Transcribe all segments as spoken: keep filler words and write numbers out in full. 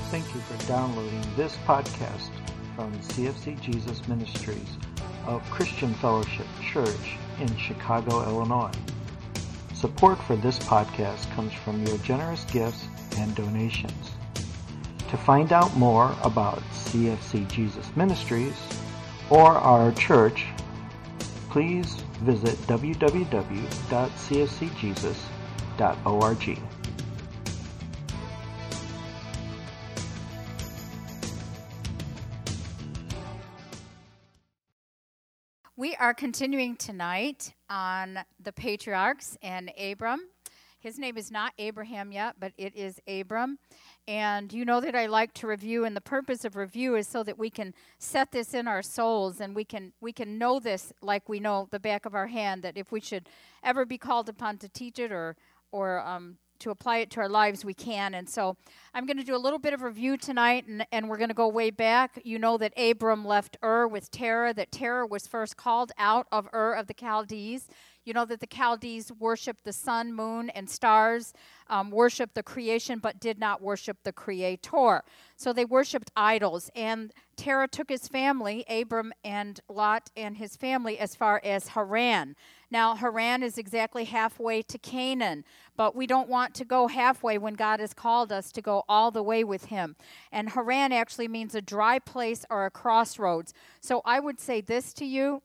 Thank you for downloading this podcast from C F C Jesus Ministries of Christian Fellowship Church in Chicago, Illinois. Support for this podcast comes from your generous gifts and donations. To find out more about C F C Jesus Ministries or our church, please visit w w w dot c f c jesus dot org. We are continuing tonight on the patriarchs and Abram. His name is not Abraham yet, but it is Abram. And you know that I like to review, and the purpose of review is so that we can set this in our souls, and we can we can know this like we know the back of our hand, that if we should ever be called upon to teach it or or um, to apply it to our lives, we can. And so I'm going to do a little bit of review tonight, and, and we're going to go way back. You know that Abram left Ur with Terah, that Terah was first called out of Ur of the Chaldees. You know that the Chaldees worshiped the sun, moon, and stars, um, worshiped the creation, but did not worship the Creator. So they worshiped idols. And Terah took his family, Abram and Lot and his family, as far as Haran. Now, Haran is exactly halfway to Canaan, but we don't want to go halfway when God has called us to go all the way with him. And Haran actually means a dry place or a crossroads. So I would say this to you.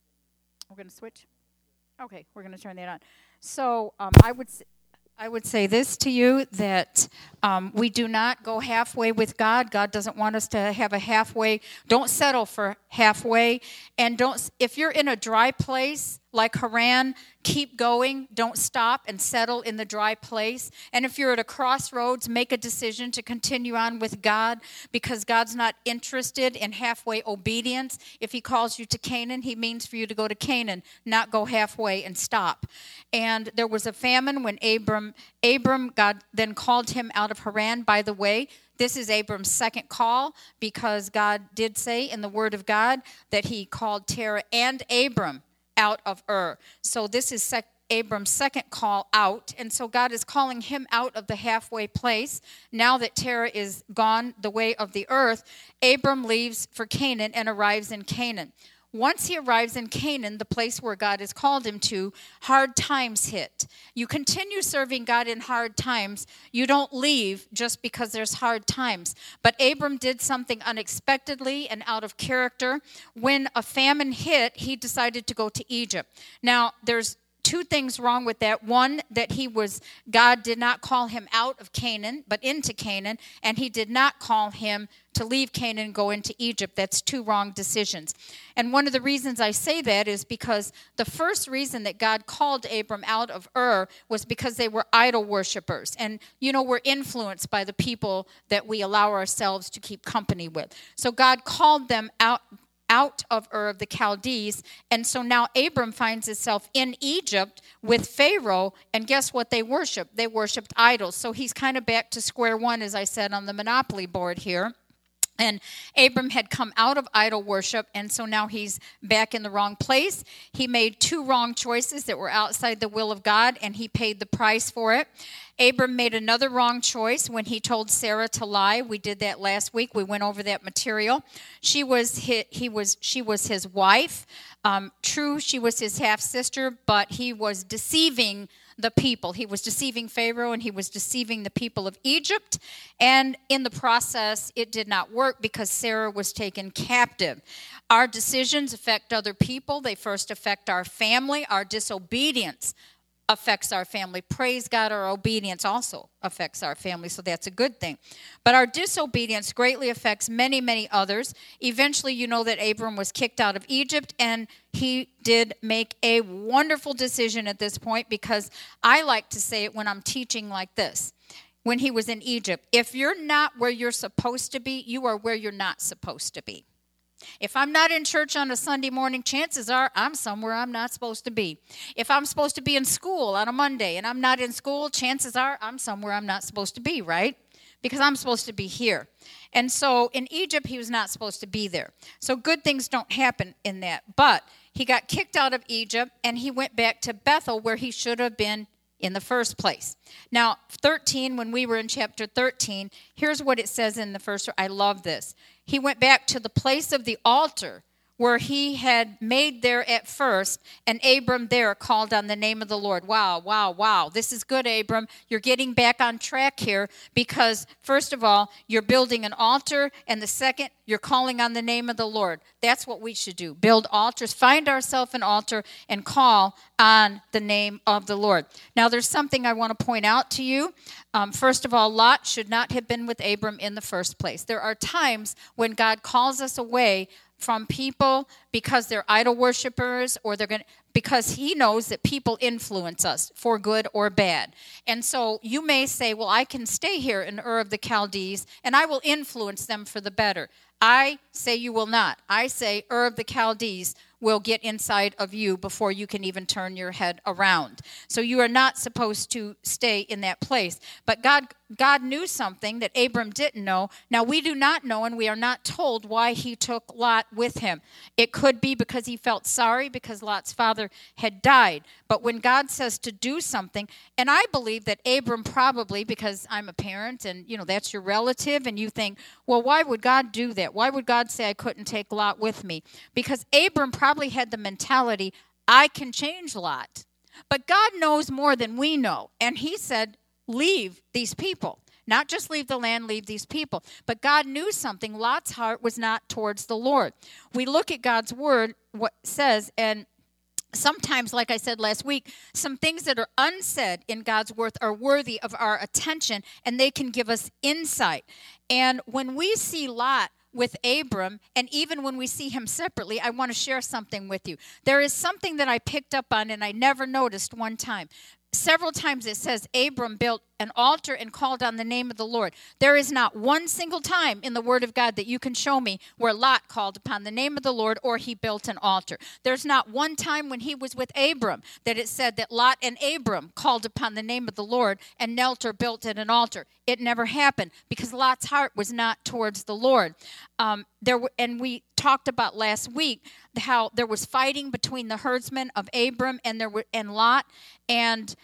We're going to switch. Okay, we're going to turn that on. So um, I would I would say this to you, that um, we do not go halfway with God. God doesn't want us to have a halfway. Don't settle for halfway. And don't, if you're in a dry place like Haran, keep going. Don't stop and settle in the dry place. And if you're at a crossroads, make a decision to continue on with God, because God's not interested in halfway obedience. If he calls you to Canaan, he means for you to go to Canaan, not go halfway and stop. And there was a famine when Abram, Abram, God then called him out of Haran. By the way, this is Abram's second call, because God did say in the Word of God that he called Terah and Abram out of Ur. So this is sec- Abram's second call out, and so God is calling him out of the halfway place. Now that Terah is gone the way of the earth, Abram leaves for Canaan and arrives in Canaan. Once he arrives in Canaan, the place where God has called him to, hard times hit. You continue serving God in hard times. You don't leave just because there's hard times. But Abram did something unexpectedly and out of character. When a famine hit, he decided to go to Egypt. Now, there's two things wrong with that. One, that he was, God did not call him out of Canaan, but into Canaan, and he did not call him to leave Canaan and go into Egypt. That's two wrong decisions. And one of the reasons I say that is because the first reason that God called Abram out of Ur was because they were idol worshipers. And, you know, we're influenced by the people that we allow ourselves to keep company with. So God called them out out of Ur of the Chaldees, and so now Abram finds himself in Egypt with Pharaoh, and guess what they worshiped? They worshiped idols. So he's kind of back to square one, as I said, on the Monopoly board here. And Abram had come out of idol worship, and so now he's back in the wrong place. He made two wrong choices that were outside the will of God, and he paid the price for it. Abram made another wrong choice when he told Sarah to lie. We did that last week. We went over that material. She was his, he was she was his wife. Um, true, she was his half-sister, but he was deceiving the people. He was deceiving Pharaoh, and he was deceiving the people of Egypt. And in the process, it did not work because Sarah was taken captive. Our decisions affect other people. They first affect our family. Our disobedience affects our family. Praise God, our obedience also affects our family, so that's a good thing. But our disobedience greatly affects many, many others. Eventually, you know that Abram was kicked out of Egypt, and he did make a wonderful decision at this point, because I like to say it when I'm teaching like this. When he was in Egypt, if you're not where you're supposed to be, you are where you're not supposed to be. If I'm not in church on a Sunday morning, chances are I'm somewhere I'm not supposed to be. If I'm supposed to be in school on a Monday and I'm not in school, chances are I'm somewhere I'm not supposed to be, right? Because I'm supposed to be here. And so in Egypt, he was not supposed to be there. So good things don't happen in that. But he got kicked out of Egypt, and he went back to Bethel, where he should have been in the first place. Now, thirteen, when we were in chapter thirteen, here's what it says in the first. I love this. He went back to the place of the altar where he had made there at first, and Abram there called on the name of the Lord. Wow, wow, wow. This is good, Abram. You're getting back on track here because, first of all, you're building an altar, and the second, you're calling on the name of the Lord. That's what we should do. Build altars, find ourselves an altar, and call on the name of the Lord. Now, there's something I want to point out to you. Um, first of all, Lot should not have been with Abram in the first place. There are times when God calls us away from people because they're idol worshipers, or they're going to, because he knows that people influence us for good or bad. And so you may say, well, I can stay here in Ur of the Chaldees and I will influence them for the better. I say you will not. I say Ur of the Chaldees will get inside of you before you can even turn your head around. So you are not supposed to stay in that place. But God God knew something that Abram didn't know. Now, we do not know, and we are not told why he took Lot with him. It could be because he felt sorry because Lot's father had died. But when God says to do something, and I believe that Abram probably, because I'm a parent and, you know, that's your relative, and you think, well, why would God do that? Why would God say I couldn't take Lot with me? Because Abram probably had the mentality, I can change Lot. But God knows more than we know. And he said, leave these people. Not just leave the land, leave these people. But God knew something. Lot's heart was not towards the Lord. We look at God's word, what it says, and sometimes, like I said last week, some things that are unsaid in God's word are worthy of our attention, and they can give us insight. And when we see Lot with Abram, and even when we see him separately, I want to share something with you. There is something that I picked up on and I never noticed one time. Several times it says Abram built an altar and called on the name of the Lord. There is not one single time in the Word of God that you can show me where Lot called upon the name of the Lord or he built an altar. There's not one time when he was with Abram that it said that Lot and Abram called upon the name of the Lord and knelt or built at an altar. It never happened because Lot's heart was not towards the Lord. Um, there were, and we talked about last week how there was fighting between the herdsmen of Abram and there were, and Lot, and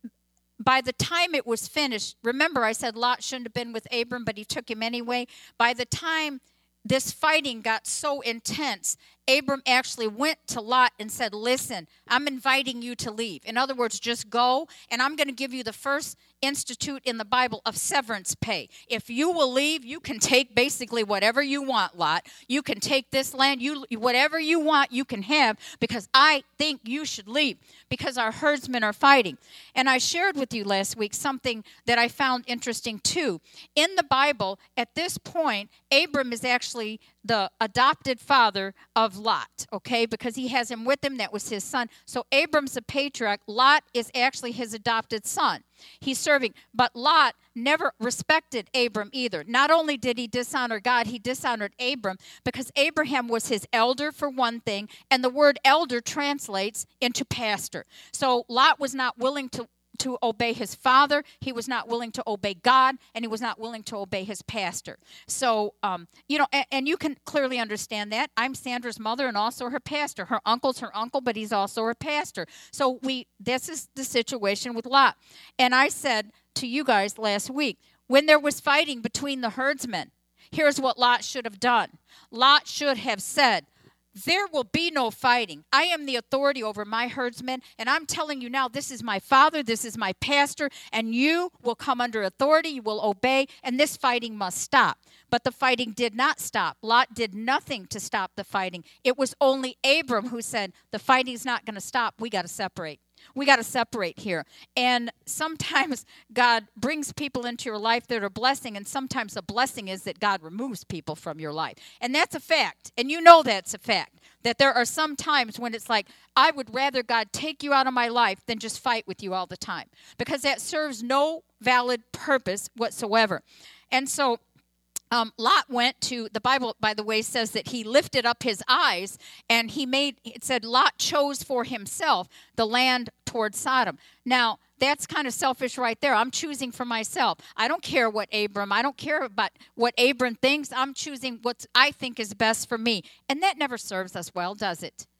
by the time it was finished, remember I said Lot shouldn't have been with Abram, but he took him anyway. By the time this fighting got so intense, Abram actually went to Lot and said, listen, I'm inviting you to leave. In other words, just go, and I'm going to give you the first institute in the Bible of severance pay. If you will leave, you can take basically whatever you want, Lot. You can take this land, you whatever you want, you can have, because I think you should leave, because our herdsmen are fighting. And I shared with you last week something that I found interesting too. In the Bible, at this point, Abram is actually the adopted father of Lot, okay, because he has him with him. That was his son. So Abram's a patriarch. Lot is actually his adopted son. He's serving. But Lot never respected Abram either. Not only did he dishonor God, he dishonored Abram because Abraham was his elder for one thing, and the word elder translates into pastor. So Lot was not willing to to obey his father, he was not willing to obey God, and he was not willing to obey his pastor. So, um, you know, and, and you can clearly understand that. I'm Sandra's mother and also her pastor. Her uncle's her uncle, but he's also her pastor. So we, this is the situation with Lot. And I said to you guys last week, when there was fighting between the herdsmen, here's what Lot should have done. Lot should have said, there will be no fighting. I am the authority over my herdsmen, and I'm telling you now, this is my father, this is my pastor, and you will come under authority, you will obey, and this fighting must stop. But the fighting did not stop. Lot did nothing to stop the fighting. It was only Abram who said, the fighting's not going to stop, we got to separate. We got to separate here. And sometimes God brings people into your life that are a blessing, and sometimes a blessing is that God removes people from your life. And that's a fact. And you know that's a fact. That there are some times when it's like, I would rather God take you out of my life than just fight with you all the time. Because that serves no valid purpose whatsoever. And so Um, Lot went to, the Bible, by the way, says that he lifted up his eyes and he made, it said Lot chose for himself the land toward Sodom. Now, that's kind of selfish right there. I'm choosing for myself. I don't care what Abram, I don't care about what Abram thinks. I'm choosing what I think is best for me. And that never serves us well, does it?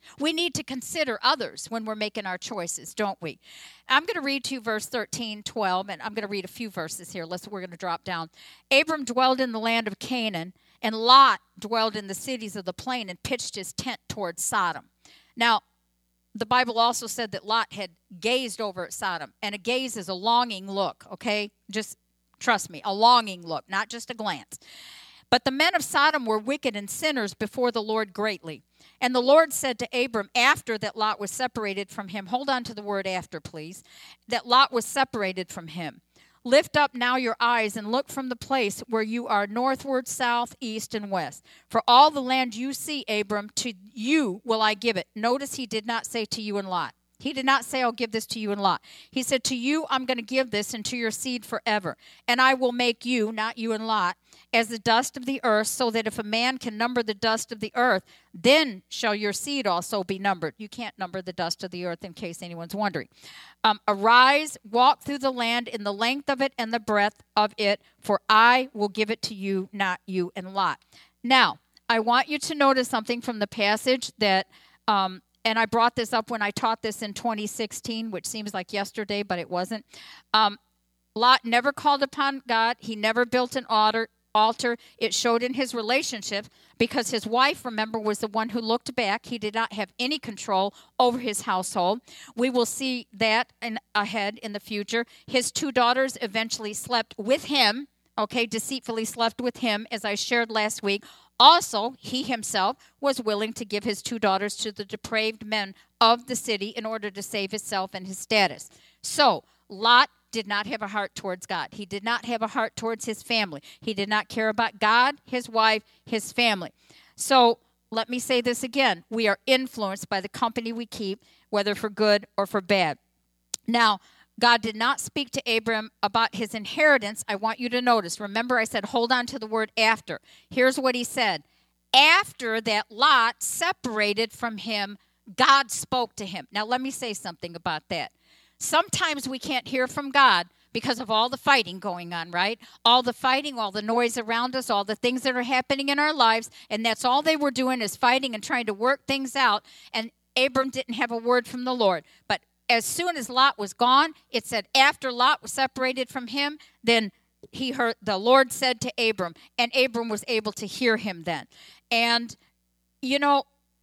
We need to consider others when we're making our choices, don't we? I'm going to read to you verse thirteen, twelve, and I'm going to read a few verses here. Let's, we're going to drop down. Abram dwelled in the land of Canaan, and Lot dwelled in the cities of the plain and pitched his tent towards Sodom. Now, the Bible also said that Lot had gazed over at Sodom, and a gaze is a longing look, okay? Just trust me, a longing look, not just a glance. But the men of Sodom were wicked and sinners before the Lord greatly. And the Lord said to Abram, after that Lot was separated from him, hold on to the word after, please, that Lot was separated from him. Lift up now your eyes and look from the place where you are northward, south, east, and west. For all the land you see, Abram, to you will I give it. Notice he did not say to you and Lot. He did not say, I'll give this to you and Lot. He said, to you, I'm going to give this, and to your seed forever. And I will make you, not you and Lot, as the dust of the earth, so that if a man can number the dust of the earth, then shall your seed also be numbered. You can't number the dust of the earth, in case anyone's wondering. Um, Arise, walk through the land in the length of it and the breadth of it, for I will give it to you, not you and Lot. Now, I want you to notice something from the passage that... Um, And I brought this up when I taught this in twenty sixteen, which seems like yesterday, but it wasn't. Um, Lot never called upon God. He never built an altar. altar. It showed in his relationship because his wife, remember, was the one who looked back. He did not have any control over his household. We will see that in, ahead in the future. His two daughters eventually slept with him, okay, deceitfully slept with him, as I shared last week. Also, he himself was willing to give his two daughters to the depraved men of the city in order to save himself and his status. So, Lot did not have a heart towards God. He did not have a heart towards his family. He did not care about God, his wife, his family. So, let me say this again. We are influenced by the company we keep, whether for good or for bad. Now, God did not speak to Abram about his inheritance. I want you to notice. Remember, I said, hold on to the word after. Here's what he said. After that Lot separated from him, God spoke to him. Now, let me say something about that. Sometimes we can't hear from God because of all the fighting going on, right? All the fighting, all the noise around us, all the things that are happening in our lives, and that's all they were doing is fighting and trying to work things out, and Abram didn't have a word from the Lord. But as soon as Lot was gone, it said after Lot was separated from him, then he heard the Lord said to Abram, and Abram was able to hear him then. And, you know,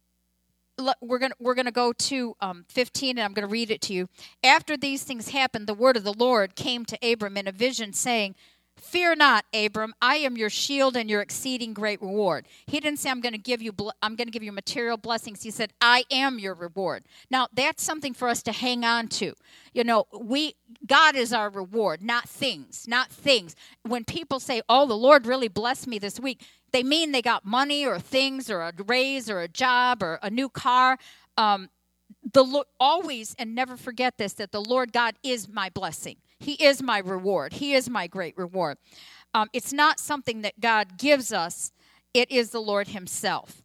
we're going we're gonna go to um, fifteen, and I'm going to read it to you. After these things happened, the word of the Lord came to Abram in a vision, saying, Fear not, Abram, I am your shield and your exceeding great reward. He didn't say, I'm going to give you I'm going to give you material blessings. He said, I am your reward. Now, that's something for us to hang on to. You know, we God is our reward, not things, not things. When people say, oh, the Lord really blessed me this week, they mean they got money or things or a raise or a job or a new car. Um, the always, and never forget this, that the Lord God is my blessing. He is my reward. He is my great reward. Um, it's not something that God gives us. It is the Lord himself.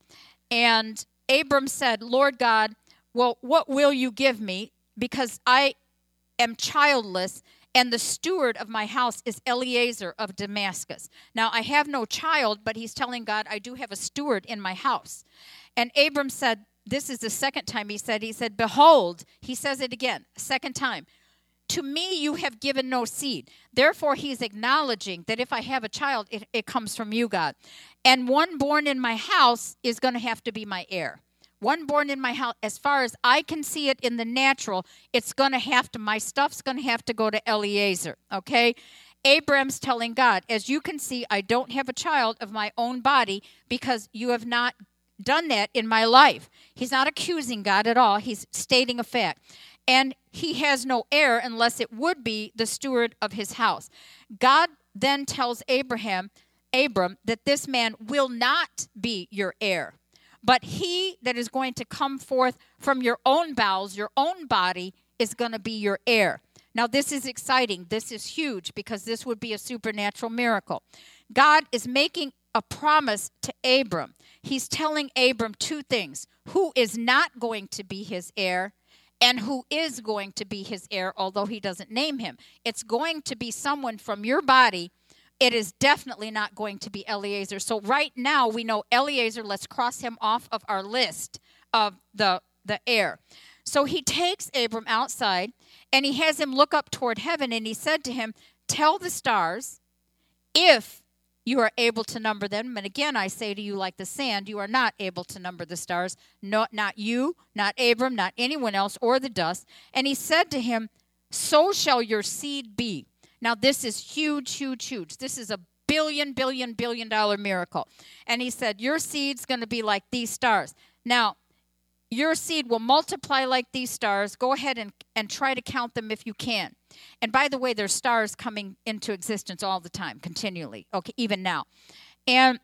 And Abram said, Lord God, well, what will you give me? Because I am childless, and the steward of my house is Eliezer of Damascus. Now, I have no child, but he's telling God, I do have a steward in my house. And Abram said, this is the second time he said, he said, behold, he says it again, second time. To me you have given no seed. Therefore he's acknowledging that if I have a child, it, it comes from you, God. And one born in my house is going to have to be my heir. One born in my house, as far as I can see it in the natural, it's going to have to, my stuff's going to have to go to Eliezer, okay? Abram's telling God, as you can see, I don't have a child of my own body because you have not done that in my life. He's not accusing God at all. He's stating a fact. And he has no heir unless it would be the steward of his house. God then tells Abraham, Abram, that this man will not be your heir, but he that is going to come forth from your own bowels, your own body, is going to be your heir. Now, this is exciting. This is huge because this would be a supernatural miracle. God is making a promise to Abram. He's telling Abram two things: who is not going to be his heir, and who is going to be his heir, although he doesn't name him. It's going to be someone from your body. It is definitely not going to be Eliezer. So right now we know Eliezer, let's cross him off of our list of the the air. So he takes Abram outside, and he has him look up toward heaven, and he said to him, tell the stars, if you are able to number them. And again, I say to you, like the sand, you are not able to number the stars. No, not you, not Abram, not anyone else, or the dust. And he said to him, so shall your seed be. Now, this is huge, huge, huge. This is a billion, billion, billion dollar miracle. And he said, your seed's going to be like these stars. Now, your seed will multiply like these stars. Go ahead and, and try to count them if you can. And by the way, there's stars coming into existence all the time, continually, okay, even now. And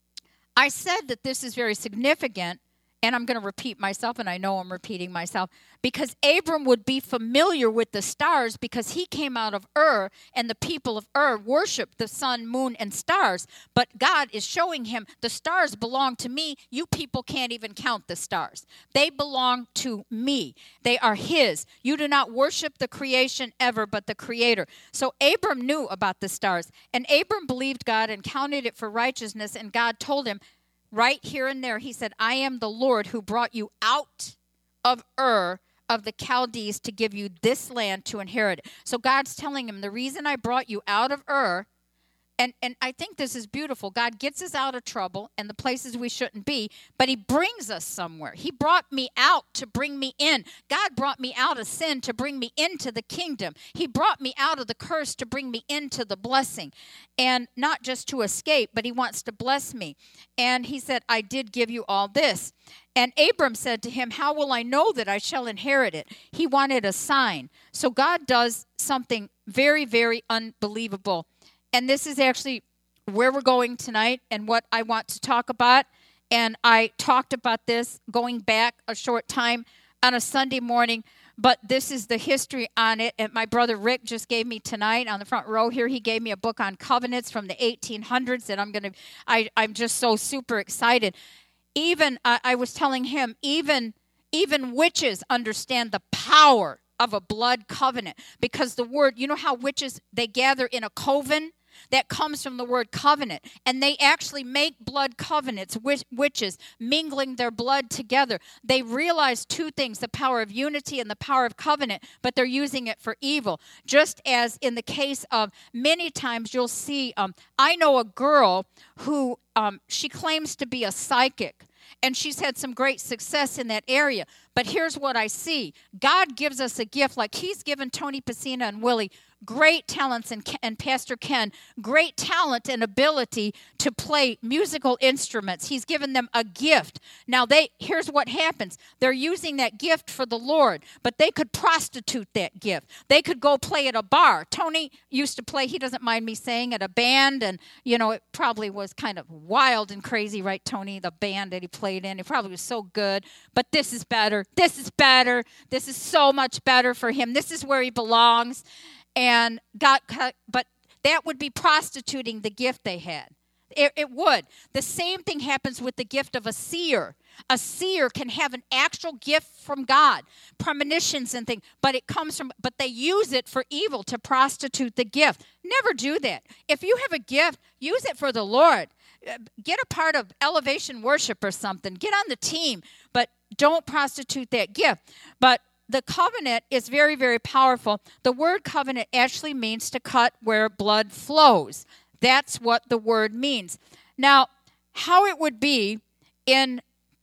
I said that this is very significant, and I'm going to repeat myself, and I know I'm repeating myself, because Abram would be familiar with the stars because he came out of Ur, and the people of Ur worshiped the sun, moon, and stars. But God is showing him, the stars belong to me. You people can't even count the stars. They belong to me. They are his. You do not worship the creation ever, but the creator. So Abram knew about the stars, and Abram believed God and counted it for righteousness, and God told him, right here and there, he said, I am the Lord who brought you out of Ur of the Chaldees to give you this land to inherit it. So God's telling him, the reason I brought you out of Ur, and, and I think this is beautiful. God gets us out of trouble and the places we shouldn't be, but he brings us somewhere. He brought me out to bring me in. God brought me out of sin to bring me into the kingdom. He brought me out of the curse to bring me into the blessing. And not just to escape, but he wants to bless me. And he said, I did give you all this. And Abram said to him, how will I know that I shall inherit it? He wanted a sign. So God does something very, very unbelievable. And this is actually where we're going tonight and what I want to talk about. And I talked about this going back a short time on a Sunday morning. But this is the history on it. And my brother Rick just gave me tonight on the front row here. He gave me a book on covenants from the eighteen hundreds. And I'm going to, I, I'm just so super excited. Even, uh, I was telling him, even, even witches understand the power of a blood covenant. Because the word, you know how witches, they gather in a coven? That comes from the word covenant. And they actually make blood covenants, witches, mingling their blood together. They realize two things, the power of unity and the power of covenant, but they're using it for evil. Just as in the case of many times you'll see, um, I know a girl who, um, she claims to be a psychic. And she's had some great success in that area. But here's what I see. God gives us a gift like he's given Tony Pacina and Willie great talents, and, and Pastor Ken, great talent and ability to play musical instruments. He's given them a gift. Now, they here's what happens. They're using that gift for the Lord, but they could prostitute that gift. They could go play at a bar. Tony used to play, he doesn't mind me saying, at a band, and, you know, it probably was kind of wild and crazy, right, Tony, the band that he played in. It probably was so good, but this is better. This is better. This is so much better for him. This is where he belongs. And got, but that would be prostituting the gift they had. It, it would. The same thing happens with the gift of a seer. A seer can have an actual gift from God, premonitions and things, but it comes from, but they use it for evil to prostitute the gift. Never do that. If you have a gift, use it for the Lord. Get a part of Elevation Worship or something. Get on the team, but don't prostitute that gift. But the covenant is very, very powerful. The word covenant actually means to cut where blood flows. That's what the word means. Now, how it would be in,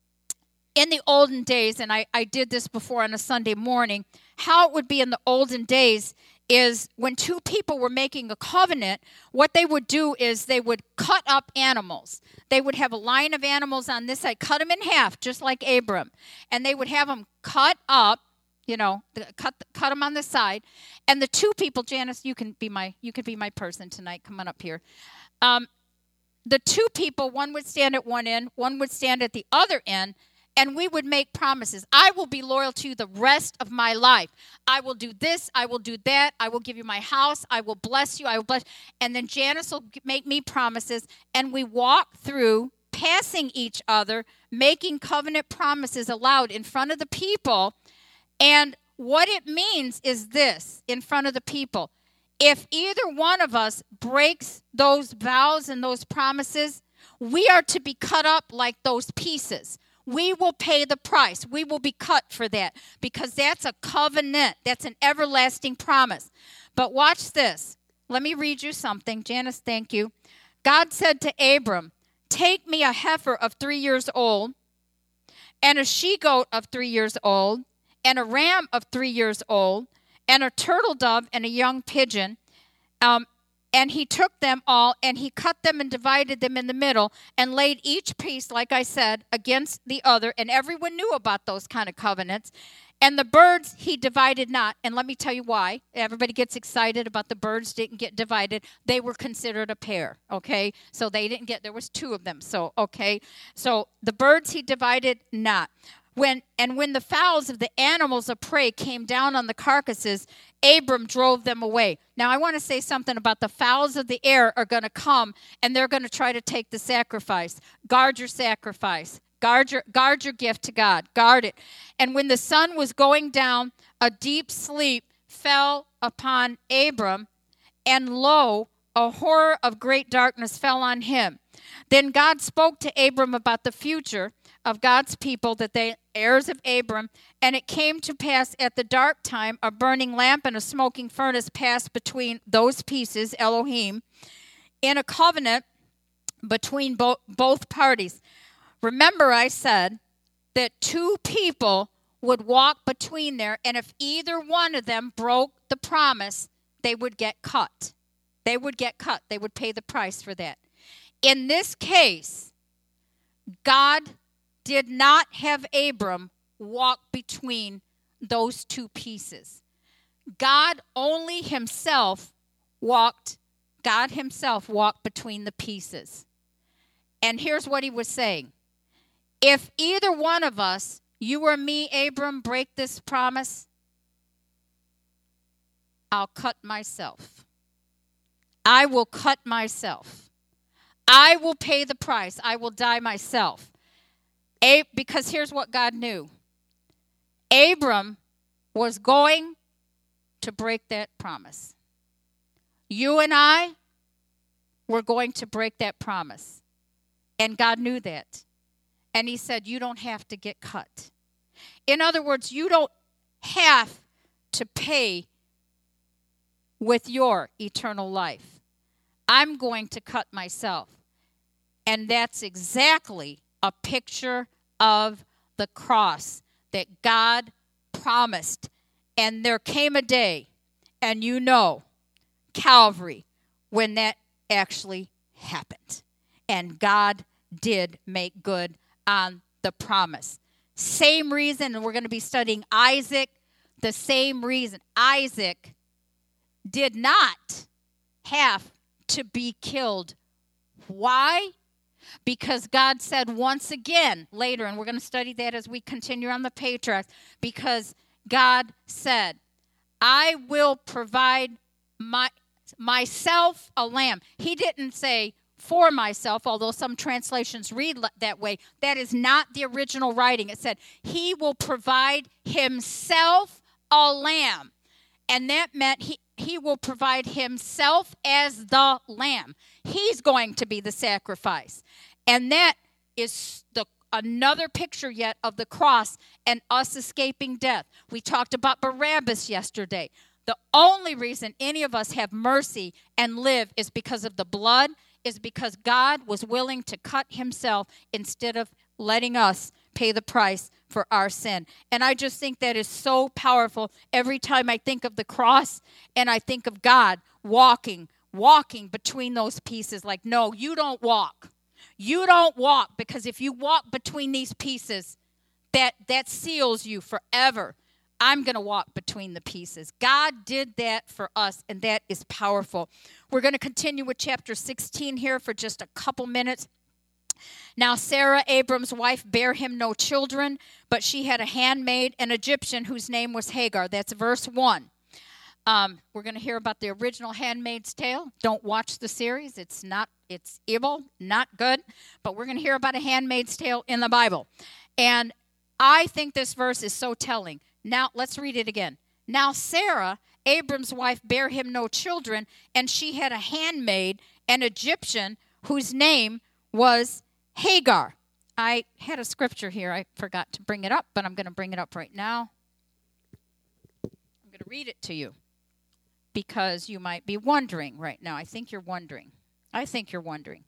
in the olden days, and I, I did this before on a Sunday morning, how it would be in the olden days is when two people were making a covenant, what they would do is they would cut up animals. They would have a line of animals on this side, cut them in half, just like Abram. And they would have them cut up, you know, cut cut them on the side. And the two people, Janice, you can be my you could be my person tonight. Come on up here. Um, the two people, one would stand at one end, one would stand at the other end, and we would make promises. I will be loyal to you the rest of my life. I will do this. I will do that. I will give you my house. I will bless you. I will bless. And then Janice will make me promises, and we walk through passing each other, making covenant promises aloud in front of the people. And what it means is this, in front of the people. If either one of us breaks those vows and those promises, we are to be cut up like those pieces. We will pay the price. We will be cut for that because that's a covenant. That's an everlasting promise. But watch this. Let me read you something. Janice, thank you. God said to Abram, take me a heifer of three years old and a she-goat of three years old and a ram of three years old and a turtle dove and a young pigeon. Um, and he took them all and he cut them and divided them in the middle and laid each piece, like I said, against the other. And everyone knew about those kind of covenants. And the birds he divided not. And let me tell you why. Everybody gets excited about the birds didn't get divided. They were considered a pair, okay? So they didn't get, there was two of them. So, okay. So the birds he divided not. When and when the fowls of the animals of prey came down on the carcasses, Abram drove them away. Now, I want to say something about the fowls of the air are going to come, and they're going to try to take the sacrifice. Guard your sacrifice. Guard your, guard your gift to God. Guard it. And when the sun was going down, a deep sleep fell upon Abram, and lo, a horror of great darkness fell on him. Then God spoke to Abram about the future of God's people, that they heirs of Abram, and it came to pass at the dark time, a burning lamp and a smoking furnace passed between those pieces, Elohim, in a covenant between bo- both parties. Remember, I said that two people would walk between there, and if either one of them broke the promise, they would get cut. They would get cut. They would pay the price for that. In this case, God did not have Abram walk between those two pieces. God only himself walked, God himself walked between the pieces. And here's what he was saying. If either one of us, you or me, Abram, break this promise, I'll cut myself. I will cut myself. I will pay the price. I will die myself. A- because here's what God knew. Abram was going to break that promise. You and I were going to break that promise. And God knew that. And he said, you don't have to get cut. In other words, you don't have to pay with your eternal life. I'm going to cut myself. And that's exactly a picture of the cross that God promised. And there came a day, and you know, Calvary, when that actually happened. And God did make good on the promise. Same reason, and we're going to be studying Isaac, the same reason. Isaac did not have to be killed. Why? Because God said once again later, and we're going to study that as we continue on the patriarchs, because God said, I will provide my myself a lamb. He didn't say for myself, although some translations read that way. That is not the original writing. It said, he will provide himself a lamb. And that meant he, he will provide himself as the lamb. He's going to be the sacrifice. And that is the another picture yet of the cross and us escaping death. We talked about Barabbas yesterday. The only reason any of us have mercy and live is because of the blood, is because God was willing to cut himself instead of letting us pay the price for our sin. And I just think that is so powerful every time I think of the cross and I think of God walking, walking between those pieces. Like, no, you don't walk. You don't walk, because if you walk between these pieces, that, that seals you forever. I'm going to walk between the pieces. God did that for us, and that is powerful. We're going to continue with chapter sixteen here for just a couple minutes. Now Sarah, Abram's wife, bare him no children, but she had a handmaid, an Egyptian, whose name was Hagar. That's verse one. Um, we're going to hear about the original Handmaid's Tale. Don't watch the series. It's not, it's evil, not good. But we're going to hear about a Handmaid's Tale in the Bible. And I think this verse is so telling. Now, let's read it again. Now Sarah, Abram's wife, bare him no children, and she had a handmaid, an Egyptian, whose name was Hagar. I had a scripture here. I forgot to bring it up, but I'm going to bring it up right now. I'm going to read it to you because you might be wondering right now. I think you're wondering. I think you're wondering.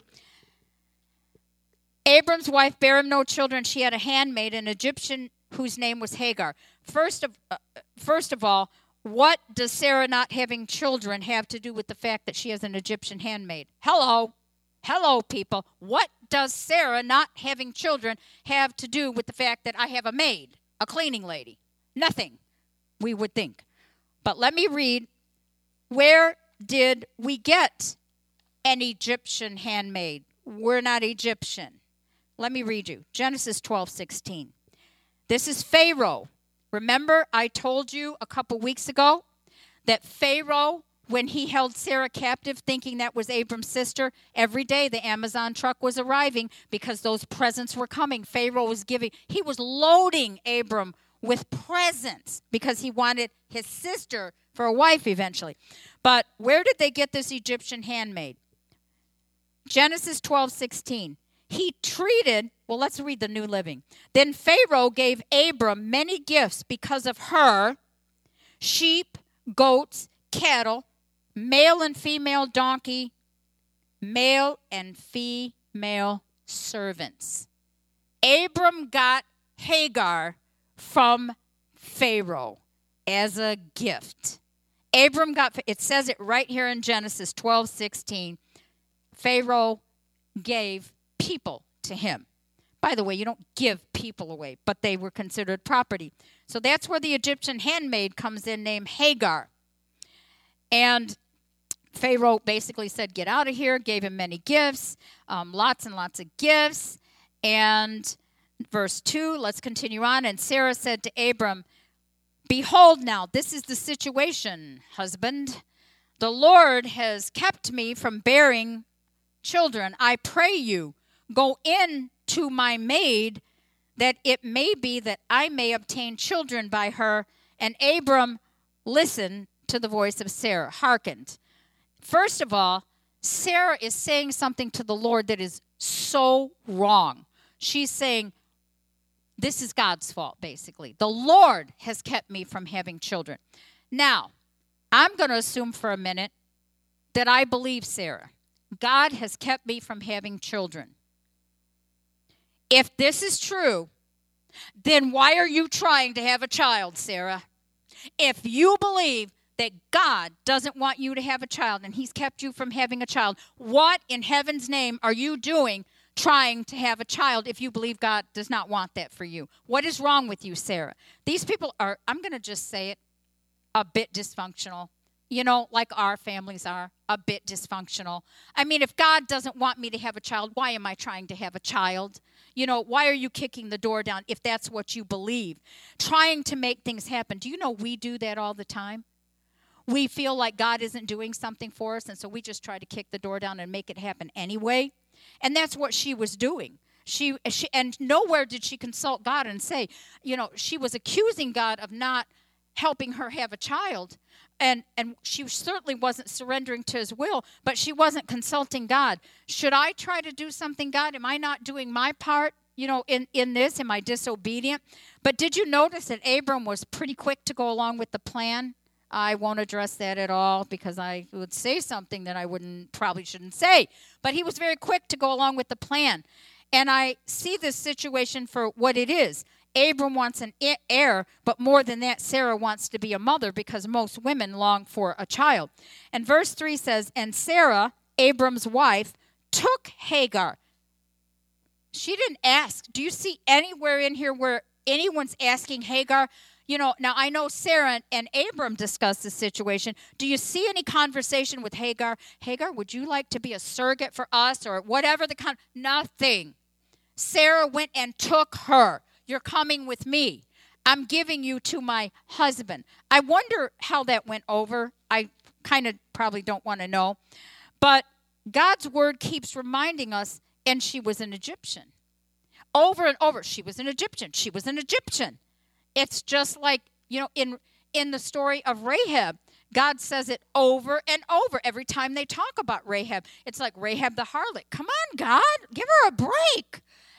Abram's wife bare him no children. She had a handmaid, an Egyptian whose name was Hagar. First of, uh, first of all, what does Sarah not having children have to do with the fact that she has an Egyptian handmaid? Hello. Hello, people. What does Sarah not having children have to do with the fact that I have a maid, a cleaning lady? Nothing, we would think. But let me read. Where did we get an Egyptian handmaid? We're not Egyptian. Let me read you. Genesis twelve sixteen. This is Pharaoh. Remember, I told you a couple weeks ago that Pharaoh, when he held Sarah captive, thinking that was Abram's sister, every day the Amazon truck was arriving because those presents were coming. Pharaoh was giving, he was loading Abram with presents because he wanted his sister for a wife eventually. But where did they get this Egyptian handmaid? Genesis twelve sixteen. He treated, well, let's read the New Living. Then Pharaoh gave Abram many gifts because of her, sheep, goats, cattle, male and female donkey, male and female servants. Abram got Hagar from Pharaoh as a gift. Abram got, it says it right here in Genesis twelve sixteen. Pharaoh gave people to him. By the way, you don't give people away, but they were considered property. So that's where the Egyptian handmaid comes in, named Hagar. And Pharaoh basically said, get out of here, gave him many gifts, um, lots and lots of gifts. And verse two, let's continue on. And Sarah said to Abram, behold now, this is the situation, husband. The Lord has kept me from bearing children. I pray you, go in to my maid, that it may be that I may obtain children by her. And Abram listened to the voice of Sarah, hearkened. First of all, Sarah is saying something to the Lord that is so wrong. She's saying, this is God's fault, basically. The Lord has kept me from having children. Now, I'm going to assume for a minute that I believe Sarah. God has kept me from having children. If this is true, then why are you trying to have a child, Sarah? If you believe that God doesn't want you to have a child and he's kept you from having a child, what in heaven's name are you doing trying to have a child if you believe God does not want that for you? What is wrong with you, Sarah? These people are, I'm going to just say it, a bit dysfunctional. You know, like our families are, a bit dysfunctional. I mean, if God doesn't want me to have a child, why am I trying to have a child? You know, why are you kicking the door down if that's what you believe? Trying to make things happen. Do you know we do that all the time? We feel like God isn't doing something for us, and so we just try to kick the door down and make it happen anyway. And that's what she was doing. She, she and nowhere did she consult God and say, you know, she was accusing God of not helping her have a child. And and she certainly wasn't surrendering to his will, but she wasn't consulting God. Should I try to do something, God? Am I not doing my part, you know, in, in this? Am I disobedient? But did you notice that Abram was pretty quick to go along with the plan? I won't address that at all because I would say something that I wouldn't probably shouldn't say. But he was very quick to go along with the plan. And I see this situation for what it is. Abram wants an heir, but more than that, Sarah wants to be a mother because most women long for a child. And verse three says, and Sarah, Abram's wife, took Hagar. She didn't ask. Do you see anywhere in here where anyone's asking Hagar? You know, now I know Sarah and Abram discussed the situation. Do you see any conversation with Hagar? Hagar, would you like to be a surrogate for us or whatever the con? Nothing. Sarah went and took her. You're coming with me. I'm giving you to my husband. I wonder how that went over. I kind of probably don't want to know. But God's word keeps reminding us, and she was an Egyptian. Over and over, she was an Egyptian. She was an Egyptian. It's just like, you know, in in the story of Rahab, God says it over and over every time they talk about Rahab. It's like Rahab the harlot. Come on, God, give her a break.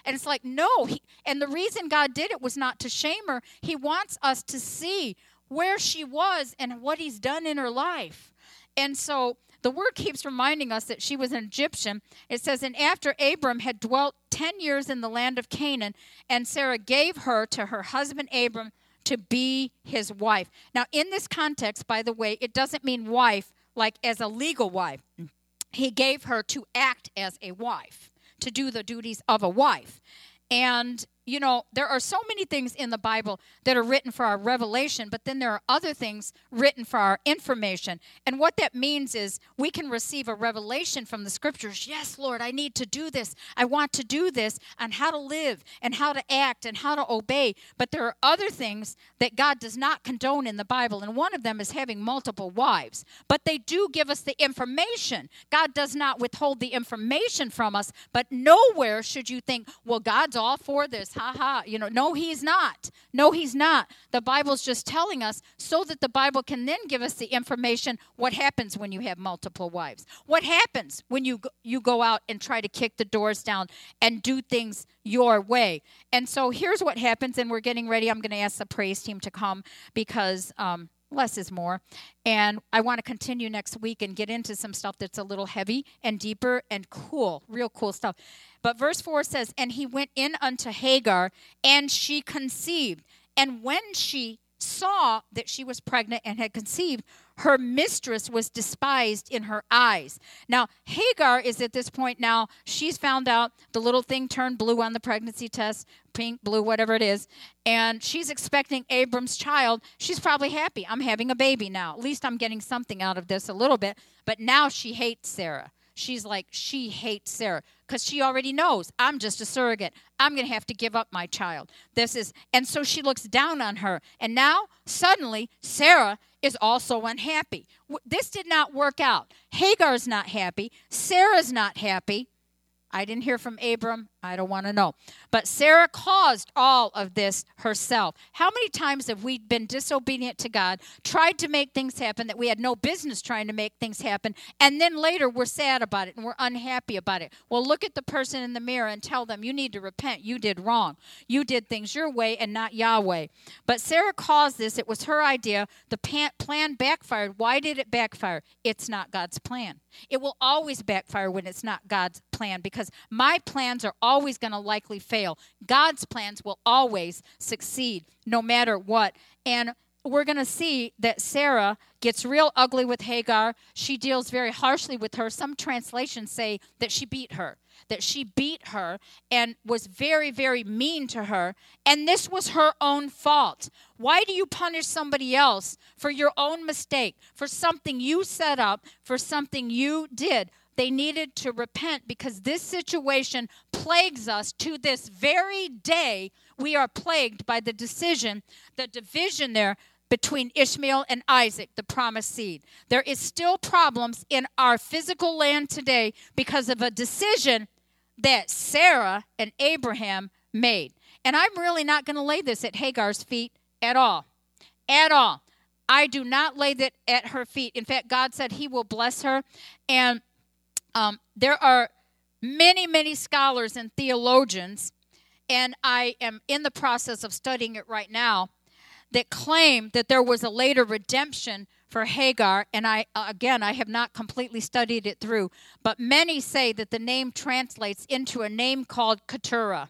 And it's like, no. He, and the reason God did it was not to shame her. He wants us to see where she was and what he's done in her life. And so the word keeps reminding us that she was an Egyptian. It says, and after Abram had dwelt ten years in the land of Canaan, and Sarah gave her to her husband Abram to be his wife. Now, in this context, by the way, it doesn't mean wife like as a legal wife. He gave her to act as a wife, to do the duties of a wife. And, you know, there are so many things in the Bible that are written for our revelation, but then there are other things written for our information. And what that means is we can receive a revelation from the scriptures. Yes, Lord, I need to do this. I want to do this, on how to live and how to act and how to obey. But there are other things that God does not condone in the Bible, and one of them is having multiple wives. But they do give us the information. God does not withhold the information from us, but nowhere should you think, well, God's all for this. Ha ha. You know, no, he's not. No, he's not. The Bible's just telling us so that the Bible can then give us the information what happens when you have multiple wives. What happens when you go, you go out and try to kick the doors down and do things your way. And so here's what happens, and we're getting ready. I'm going to ask the praise team to come because um, less is more. And I want to continue next week and get into some stuff that's a little heavy and deeper and cool, real cool stuff. But verse four says, and he went in unto Hagar, and she conceived. And when she saw that she was pregnant and had conceived, her mistress was despised in her eyes. Now, Hagar is at this point now, she's found out the little thing turned blue on the pregnancy test, pink, blue, whatever it is, and she's expecting Abram's child. She's probably happy. I'm having a baby now. At least I'm getting something out of this a little bit. But now she hates Sarah. She's like, she hates Sarah because she already knows I'm just a surrogate. I'm going to have to give up my child. This is, and so she looks down on her. And now, suddenly, Sarah is also unhappy. This did not work out. Hagar's not happy. Sarah's not happy. I didn't hear from Abram. I don't want to know. But Sarah caused all of this herself. How many times have we been disobedient to God, tried to make things happen that we had no business trying to make things happen, and then later we're sad about it and we're unhappy about it? Well, look at the person in the mirror and tell them, you need to repent. You did wrong. You did things your way and not Yahweh. But Sarah caused this. It was her idea. The plan backfired. Why did it backfire? It's not God's plan. It will always backfire when it's not God's plan, because my plans are always going to likely fail. God's plans will always succeed no matter what. And we're going to see that Sarah gets real ugly with Hagar. She deals very harshly with her. Some translations say that she beat her, that she beat her and was very, very mean to her. And this was her own fault. Why do you punish somebody else for your own mistake, for something you set up, for something you did? They needed to repent, because this situation plagues us to this very day. We are plagued by the decision, the division there between Ishmael and Isaac, the promised seed. There is still problems in our physical land today because of a decision that Sarah and Abraham made. And I'm really not going to lay this at Hagar's feet at all. At all. I do not lay that at her feet. In fact, God said he will bless her. And Um, there are many, many scholars and theologians, and I am in the process of studying it right now, that claim that there was a later redemption for Hagar. And I, again, I have not completely studied it through, but many say that the name translates into a name called Keturah.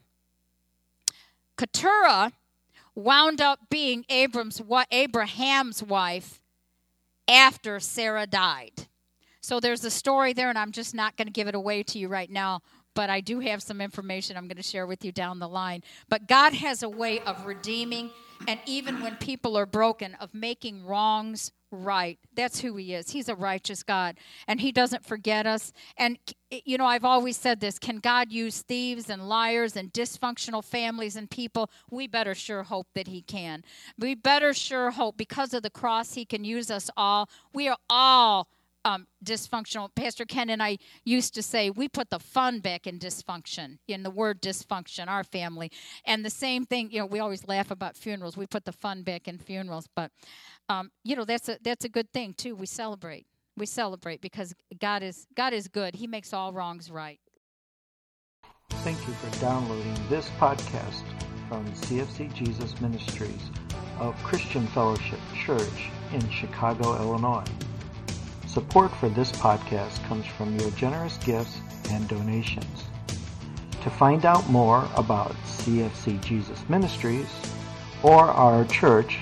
Keturah wound up being Abram's, Abraham's wife after Sarah died. So there's a story there, and I'm just not going to give it away to you right now, but I do have some information I'm going to share with you down the line. But God has a way of redeeming, and even when people are broken, of making wrongs right. That's who he is. He's a righteous God, and he doesn't forget us. And, you know, I've always said this, can God use thieves and liars and dysfunctional families and people? We better sure hope that he can. We better sure hope, because of the cross, he can use us all. We are all Um, dysfunctional. Pastor Ken and I used to say we put the fun back in dysfunction, in the word dysfunction, our family. And the same thing, you know, we always laugh about funerals. We put the fun back in funerals. But, um, you know, that's a that's a good thing, too. We celebrate. We celebrate because God is God is good. He makes all wrongs right. Thank you for downloading this podcast from C F C Jesus Ministries of Christian Fellowship Church in Chicago, Illinois. Support for this podcast comes from your generous gifts and donations. To find out more about C F C Jesus Ministries or our church,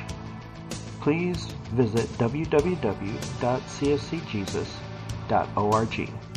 please visit w w w dot c f c jesus dot org.